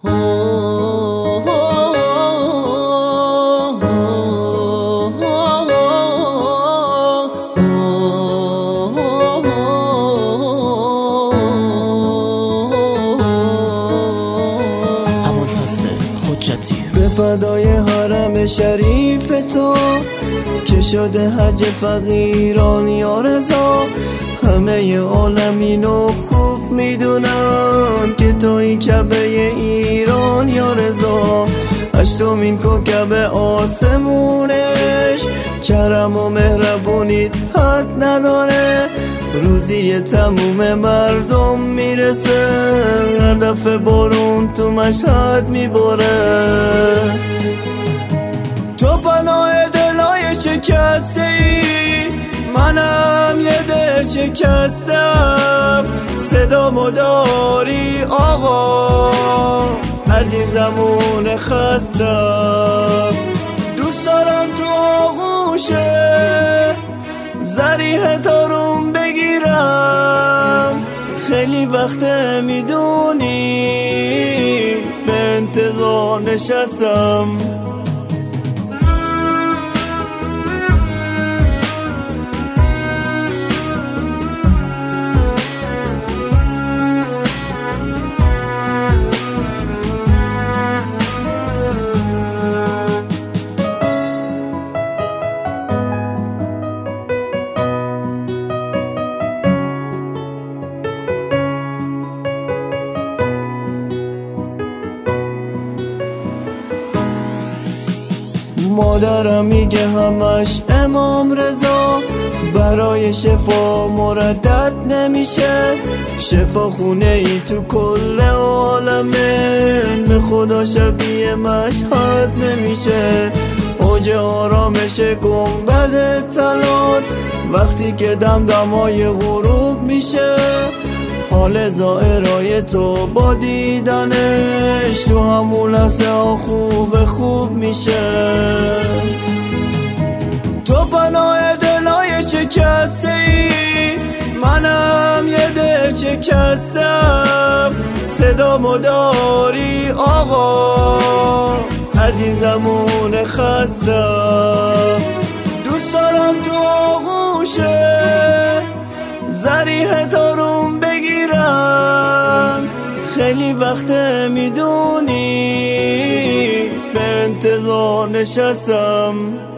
به فدای حرم شریف تو که شده حج فقیران یا رضا، همه عالم اینو خوب میدونن که تو این کعبه ایران یا رضا، هشتمین کوکب آسمونش کرم و مهربونیت حد نداره، روزی تموم مردم میرسه، هر دفعه بارون تو مشهد میباره. تو پناه دلای شکسته ای، منم یه دل شکستم، صدامو داری آقا از این زمون خستم، دوست دارم تو آغوشه زریح تارون بگیرم، خیلی وقت میدونی به انتظار نشستم. مادرم میگه همش امام رضا برای شفا مردد نمیشه، شفا خونه ای تو کل عالمه، به خدا شبیه مشهد نمیشه، اوج آرامش گنبد طلات وقتی که دمدمای غروب میشه، حال زائرای تو با دیدنش تو همون لحظه خوب میشه. تو پناه دلای شکسته ای، منم یه دل شکستم، صدامو داری آقا از این زمون خستم، دوست دارم تو آغوشه زریح تارون بگیرم، خیلی وقت میدونی به انتظار نشستم.